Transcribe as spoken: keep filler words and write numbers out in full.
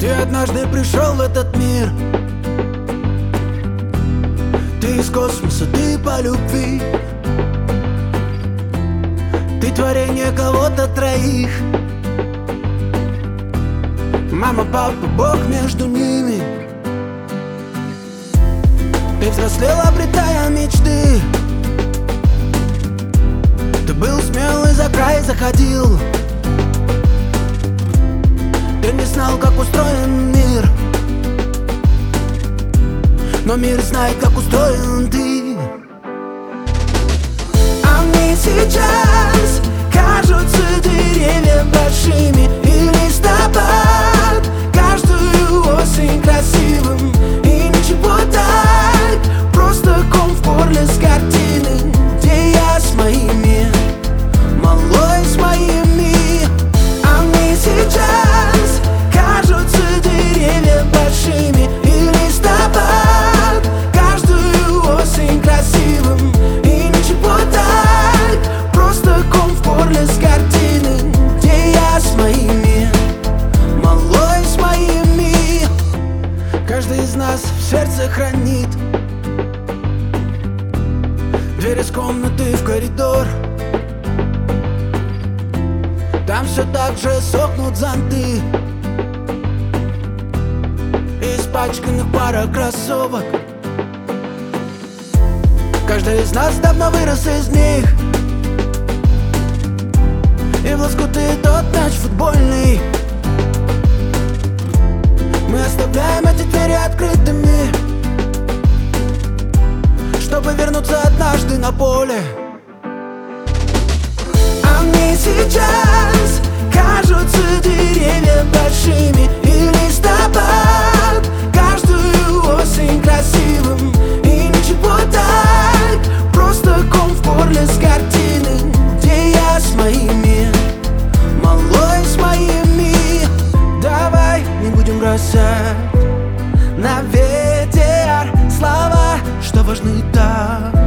Ты однажды пришел в этот мир. Ты из космоса, ты по любви. Ты творение кого-то троих. Мама, папа, Бог между ними. Ты взрослел, обретая мечты. Ты был смелый, за край заходил. Ты не знал, как устроен мир, но мир знает, как устроен ты. А мне сейчас кажутся деревья большими, и листопад каждую осень красивым. И ничего так, просто ком в горле с картины, где я с моими, малой с моими. А мне сейчас кажутся деревья большими, и листопад каждую осень красивым. И ничего так, просто ком в горле с картины, где я с моими, малой с моими. Каждый из нас в сердце хранит дверь из комнаты в коридор. Там все так же сохнут зонты, испачканных пара кроссовок. Каждый из нас давно вырос из них, и в лоскуты тот мяч футбольный. Мы оставляем эти двери открытыми, чтобы вернуться однажды на поле. А мне сейчас кажутся деревья большими, и листопад каждую осень красивым. И ничего так, просто ком в горле с картины, где я с моими, малой с моими. Давай не будем бросать на ветер слова, что важны так.